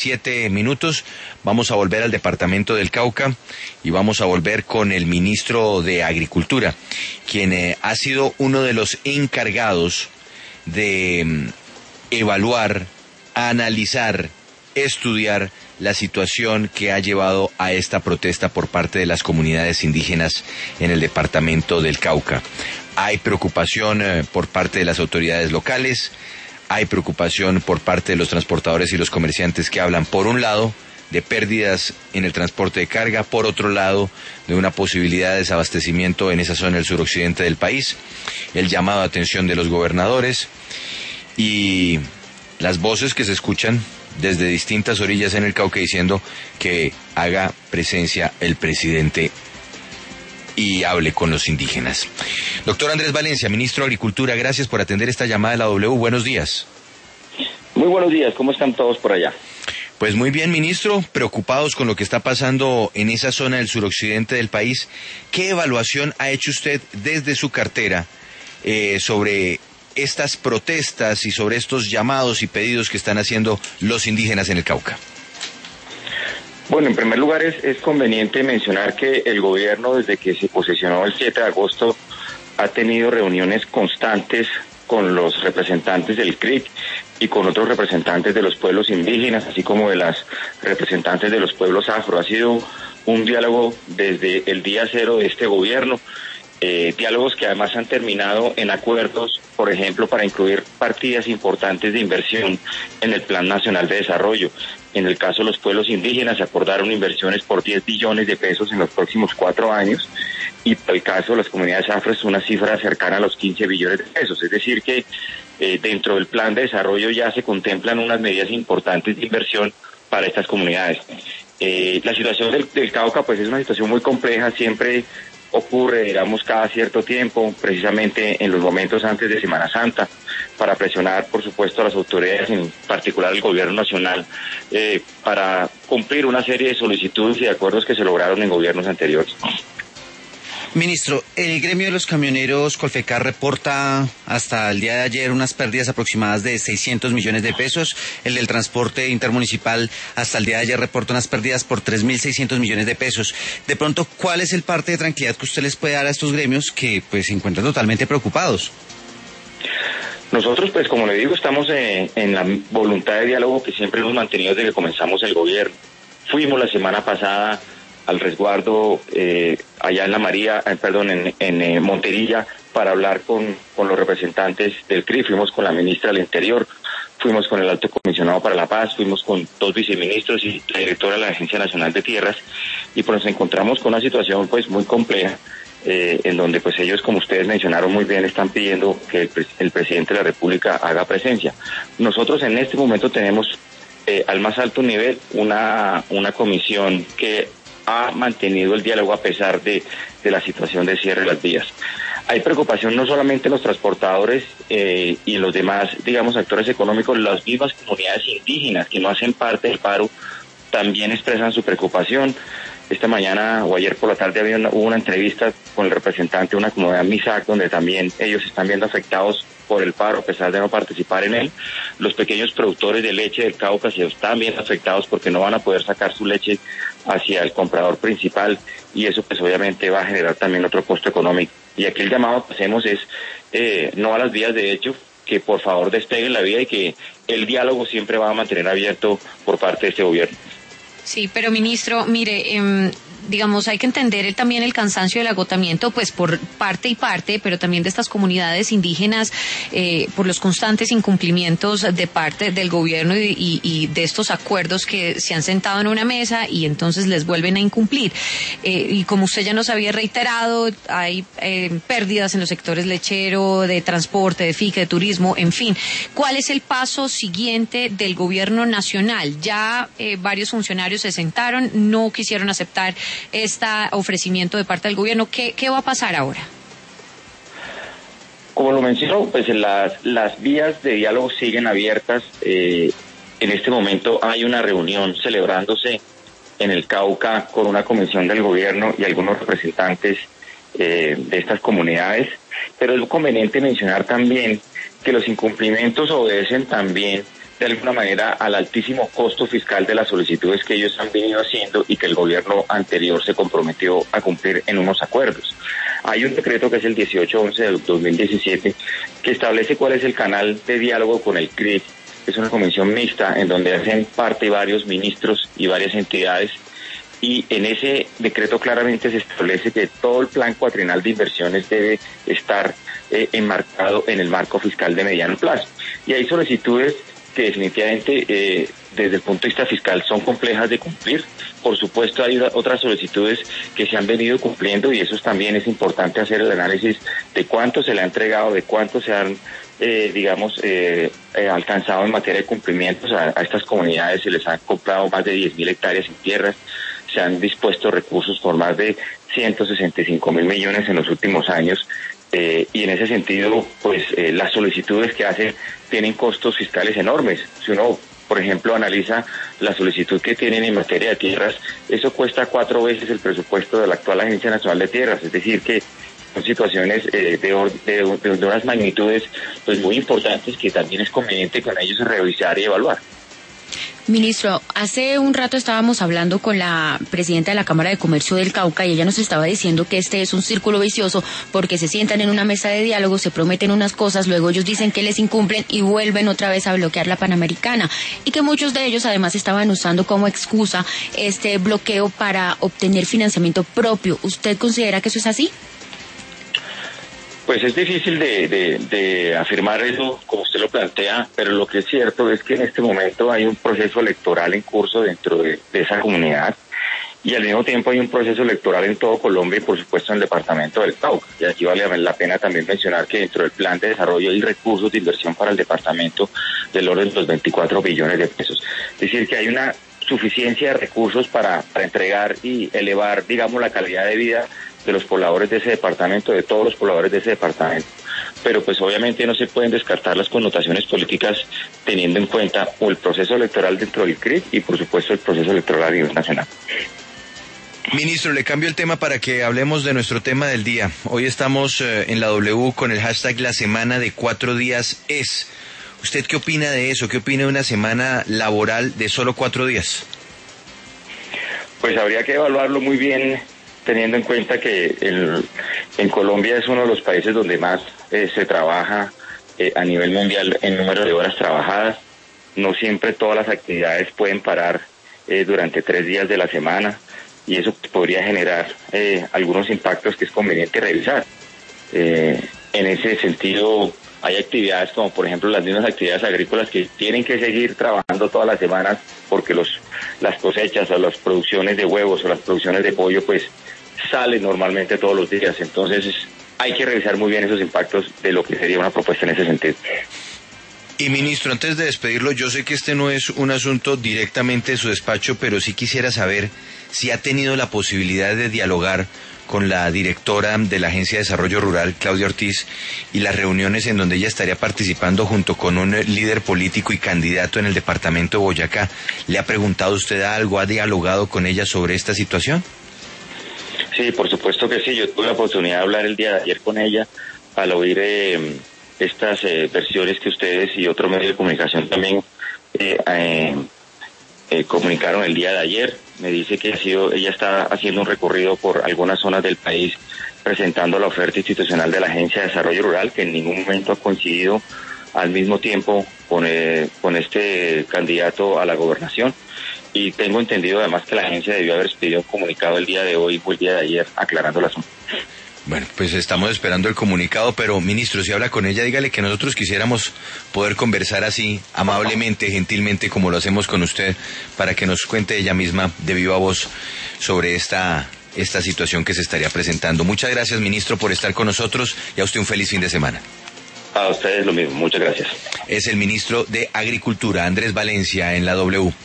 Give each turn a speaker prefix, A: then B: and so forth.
A: 7 minutos, vamos a volver al departamento del Cauca y vamos a volver con el ministro de Agricultura, quien ha sido uno de los encargados de evaluar, analizar, estudiar la situación que ha llevado a esta protesta por parte de las comunidades indígenas en el departamento del Cauca. Hay preocupación por parte de las autoridades locales. Hay preocupación por parte de los transportadores y los comerciantes que hablan, por un lado, de pérdidas en el transporte de carga, por otro lado, de una posibilidad de desabastecimiento en esa zona del suroccidente del país, el llamado de atención de los gobernadores y las voces que se escuchan desde distintas orillas en el Cauca diciendo que haga presencia el presidente y hable con los indígenas. Doctor Andrés Valencia, ministro de Agricultura, gracias por atender esta llamada de la W. Buenos días.
B: Muy buenos días, ¿cómo están todos por allá?
A: Pues muy bien, ministro, preocupados con lo que está pasando en esa zona del suroccidente del país. ¿Qué evaluación ha hecho usted desde su cartera sobre estas protestas y sobre estos llamados y pedidos que están haciendo los indígenas en el Cauca?
B: Bueno, en primer lugar es conveniente mencionar que el gobierno, desde que se posesionó el 7 de agosto, ha tenido reuniones constantes con los representantes del CRIC y con otros representantes de los pueblos indígenas, así como de las representantes de los pueblos afro. Ha sido un diálogo desde el día cero de este gobierno, diálogos que además han terminado en acuerdos, por ejemplo, para incluir partidas importantes de inversión en el Plan Nacional de Desarrollo. En el caso de los pueblos indígenas se acordaron inversiones por 10 billones de pesos en los próximos 4 años, y para el caso de las comunidades afro es una cifra cercana a los 15 billones de pesos. Es decir que dentro del plan de desarrollo ya se contemplan unas medidas importantes de inversión para estas comunidades. La situación del Cauca pues es una situación muy compleja, siempre ocurre, digamos, cada cierto tiempo, precisamente en los momentos antes de Semana Santa, para presionar, por supuesto, a las autoridades, en particular el gobierno nacional, para cumplir una serie de solicitudes y de acuerdos que se lograron en gobiernos anteriores.
C: Ministro, el gremio de los camioneros Colfecar reporta hasta el día de ayer unas pérdidas aproximadas de 600 millones de pesos. El del transporte intermunicipal hasta el día de ayer reporta unas pérdidas por 3.600 millones de pesos. De pronto, ¿cuál es el parte de tranquilidad que usted les puede dar a estos gremios que pues se encuentran totalmente preocupados?
B: Nosotros, pues como le digo, estamos en la voluntad de diálogo que siempre hemos mantenido desde que comenzamos el gobierno. Fuimos la semana pasada al resguardo allá en La María, en Monterilla, para hablar con los representantes del CRI. Fuimos con la ministra del Interior, fuimos con el Alto Comisionado para la Paz, fuimos con 2 viceministros y la directora de la Agencia Nacional de Tierras, y pues nos encontramos con una situación pues muy compleja, en donde pues ellos, como ustedes mencionaron muy bien, están pidiendo que el presidente de la República haga presencia. Nosotros en este momento tenemos al más alto nivel una comisión que ha mantenido el diálogo a pesar de la situación de cierre de las vías. Hay preocupación no solamente en los transportadores y los demás, digamos, actores económicos, las mismas comunidades indígenas que no hacen parte del paro también expresan su preocupación. Esta mañana o ayer por la tarde hubo una entrevista con el representante de una comunidad Misak, donde también ellos están viendo afectados por el paro a pesar de no participar en él. Los pequeños productores de leche del Cauca se están bien afectados porque no van a poder sacar su leche hacia el comprador principal, y eso pues obviamente va a generar también otro costo económico. Y aquí el llamado que hacemos es no a las vías de hecho, que por favor despeguen la vía y que el diálogo siempre va a mantener abierto por parte de este gobierno.
D: Sí, pero ministro, mire, digamos, hay que entender también el cansancio y el agotamiento, pues por parte y parte, pero también de estas comunidades indígenas, por los constantes incumplimientos de parte del gobierno y de estos acuerdos que se han sentado en una mesa y entonces les vuelven a incumplir. Y como usted ya nos había reiterado, hay pérdidas en los sectores lechero, de transporte, de finca, de turismo, en fin. ¿Cuál es el paso siguiente del gobierno nacional? Ya varios funcionarios se sentaron, no quisieron aceptar este ofrecimiento de parte del gobierno. ¿Qué va a pasar ahora?
B: Como lo mencionó, pues las vías de diálogo siguen abiertas. En este momento hay una reunión celebrándose en el Cauca con una comisión del gobierno y algunos representantes de estas comunidades, pero es conveniente mencionar también que los incumplimientos obedecen también de alguna manera al altísimo costo fiscal de las solicitudes que ellos han venido haciendo y que el gobierno anterior se comprometió a cumplir en unos acuerdos. Hay un decreto que es el 1811 del 2017 que establece cuál es el canal de diálogo con el CRIC. Es una comisión mixta en donde hacen parte varios ministros y varias entidades, y en ese decreto claramente se establece que todo el plan cuatrienal de inversiones debe estar enmarcado en el marco fiscal de mediano plazo. Y hay solicitudes que definitivamente desde el punto de vista fiscal son complejas de cumplir. Por supuesto hay otras solicitudes que se han venido cumpliendo, y eso también es importante hacer el análisis de cuánto se le ha entregado, de cuánto se han alcanzado en materia de cumplimientos a estas comunidades. Se les han comprado más de 10.000 hectáreas en tierras, se han dispuesto recursos por más de 165.000 millones en los últimos años, y en ese sentido, pues las solicitudes que hacen tienen costos fiscales enormes. Si uno, por ejemplo, analiza la solicitud que tienen en materia de tierras, eso cuesta 4 veces el presupuesto de la actual Agencia Nacional de Tierras, es decir que son situaciones de unas magnitudes pues muy importantes que también es conveniente con ellos revisar y evaluar.
E: Ministro, hace un rato estábamos hablando con la presidenta de la Cámara de Comercio del Cauca y ella nos estaba diciendo que este es un círculo vicioso porque se sientan en una mesa de diálogo, se prometen unas cosas, luego ellos dicen que les incumplen y vuelven otra vez a bloquear la Panamericana, y que muchos de ellos además estaban usando como excusa este bloqueo para obtener financiamiento propio. ¿Usted considera que eso es así?
B: Pues es difícil de afirmar eso como usted lo plantea, pero lo que es cierto es que en este momento hay un proceso electoral en curso dentro de esa comunidad, y al mismo tiempo hay un proceso electoral en todo Colombia y por supuesto en el departamento del Cauca. Y aquí vale la pena también mencionar que dentro del plan de desarrollo hay recursos de inversión para el departamento del orden de los 24 billones de pesos. Es decir, que hay una suficiencia de recursos para entregar y elevar, digamos, la calidad de vida de los pobladores de ese departamento, de todos los pobladores de ese departamento. Pero pues obviamente no se pueden descartar las connotaciones políticas teniendo en cuenta o el proceso electoral dentro del CRIC y por supuesto el proceso electoral a nivel nacional.
A: Ministro, le cambio el tema para que hablemos de nuestro tema del día. Hoy estamos en la W con el hashtag La Semana de 4 días es. ¿Usted qué opina de eso? ¿Qué opina de una semana laboral de solo 4 días?
B: Pues habría que evaluarlo muy bien, teniendo en cuenta que en Colombia es uno de los países donde más se trabaja a nivel mundial en número de horas trabajadas. No siempre todas las actividades pueden parar durante 3 días de la semana, y eso podría generar algunos impactos que es conveniente revisar. En ese sentido, hay actividades como por ejemplo las mismas actividades agrícolas que tienen que seguir trabajando todas las semanas porque las cosechas o las producciones de huevos o las producciones de pollo pues salen normalmente todos los días. Entonces hay que revisar muy bien esos impactos de lo que sería una propuesta en ese sentido.
A: Y ministro, antes de despedirlo, yo sé que este no es un asunto directamente de su despacho, pero sí quisiera saber si ha tenido la posibilidad de dialogar con la directora de la Agencia de Desarrollo Rural, Claudia Ortiz, y las reuniones en donde ella estaría participando junto con un líder político y candidato en el departamento de Boyacá. ¿Le ha preguntado usted algo? ¿Ha dialogado con ella sobre esta situación?
B: Sí, por supuesto que sí. Yo tuve la oportunidad de hablar el día de ayer con ella al oír estas versiones que ustedes y otro medio de comunicación también comunicaron el día de ayer. Me dice que ella está haciendo un recorrido por algunas zonas del país presentando la oferta institucional de la Agencia de Desarrollo Rural, que en ningún momento ha coincidido al mismo tiempo con este candidato a la gobernación. Y tengo entendido además que la agencia debió haber expedido un comunicado el día de hoy o el día de ayer aclarando el asunto.
A: Bueno, pues estamos esperando el comunicado, pero ministro, si habla con ella, dígale que nosotros quisiéramos poder conversar así, amablemente, gentilmente, como lo hacemos con usted, para que nos cuente ella misma de viva voz sobre esta situación que se estaría presentando. Muchas gracias, ministro, por estar con nosotros, y a usted un feliz fin de semana.
B: A ustedes lo mismo, muchas gracias.
A: Es el ministro de Agricultura, Andrés Valencia, en la W.